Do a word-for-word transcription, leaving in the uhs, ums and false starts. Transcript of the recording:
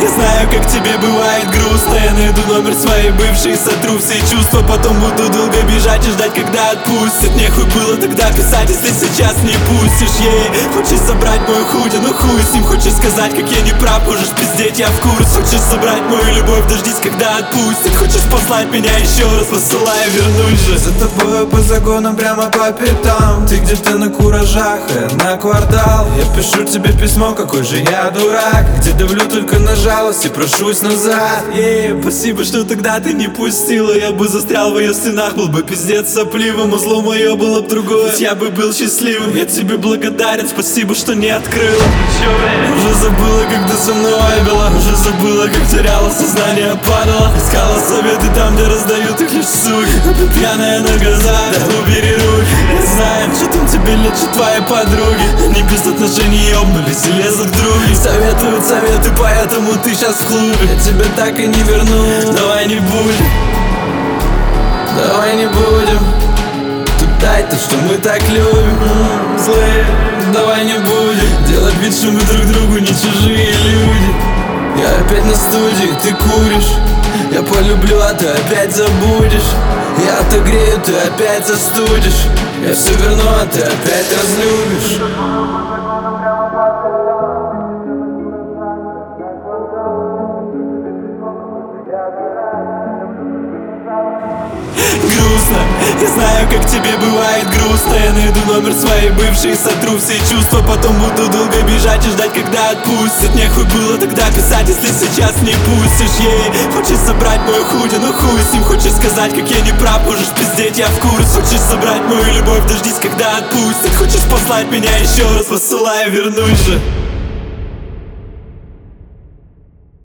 знаю, как тебе бывает грустно. Я найду номер своей бывшей, сотру все чувства. Потом буду долго бежать и ждать, когда отпустят. Нехуй было тогда писать, если сейчас не пустишь. Ей хочешь забрать мою худи, ну хуй с ним. Хочешь сказать, как я не прав, можешь пиздеть, я в курсе. Хочешь забрать мою любовь, дождись, когда отпустят. Хочешь послать меня еще раз, посылай, вернусь же. За тобою по загонам прямо по пятам. Ты где-то на куражах, я на квартал. Я пишу тебе письмо, какой же я дурак, где давлю только на жалость и прошусь назад. Ей, спасибо, что тогда ты не пустила. Я бы застрял в ее стенах, был бы пиздец сопливым. А зло мое было б другое, ведь я бы был счастливым. Я тебе благодарен, спасибо, что не открыла. Уже забыла, как ты со мной вайбила. Уже забыла, как теряла сознание, падала. Искала советы там, где раздают их лишь суки. А ты пьяная на глаза, да убери руки. Я знаю, что там тебе лечат твои подруги. Они без отношений ёбнулись и лезут к другу. Советуют советы, поэтому ты сейчас в клубе. Я тебя так и не верну. Давай не будем, Давай не будем тут дай то, что мы так любим. М-м, злые, давай не будем делать вид, что мы друг другу не чужие люди. Я опять на студии, ты куришь. Я полюблю, а ты опять забудешь. Я отогрею, ты опять застудишь. Я все верну, а ты опять разлюбишь. Грустно, я знаю, как тебе бывает грустно. Я найду номер своей бывшей, сотру все чувства. Потом буду долго бежать и ждать, когда отпустят. Нехуй было тогда писать, если сейчас не пустишь. Ей хочешь забрать мою худи, ну хуй с ним. Хочешь сказать, как я не прав, можешь пиздеть, я в курсе. Хочешь забрать мою любовь, дождись, когда отпустят. Хочешь послать меня еще раз, посылай, вернусь же.